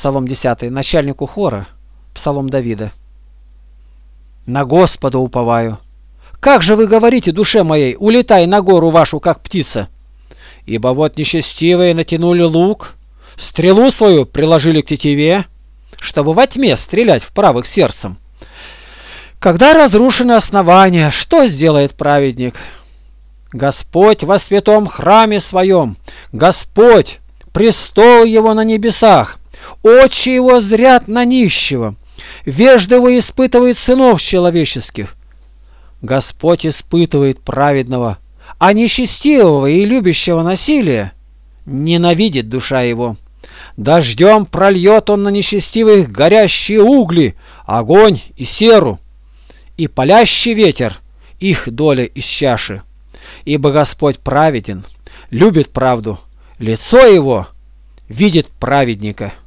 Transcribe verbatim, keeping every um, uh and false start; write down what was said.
Псалом десятый. Начальнику хора, Псалом Давида. На Господа уповаю. Как же вы говорите душе моей, улетай на гору вашу, как птица? Ибо вот нечестивые натянули лук, стрелу свою приложили к тетиве, чтобы во тьме стрелять в правых сердцем. Когда разрушены основания, что сделает праведник? Господь во святом храме своем, Господь, престол его на небесах, очи его зрят на нищего, вежда его испытывает сынов человеческих. Господь испытывает праведного, а нечестивого и любящего насилия ненавидит душа его. Дождем прольет он на нечестивых горящие угли, огонь и серу, и палящий ветер их доля из чаши. Ибо Господь праведен, любит правду, лицо его видит праведника.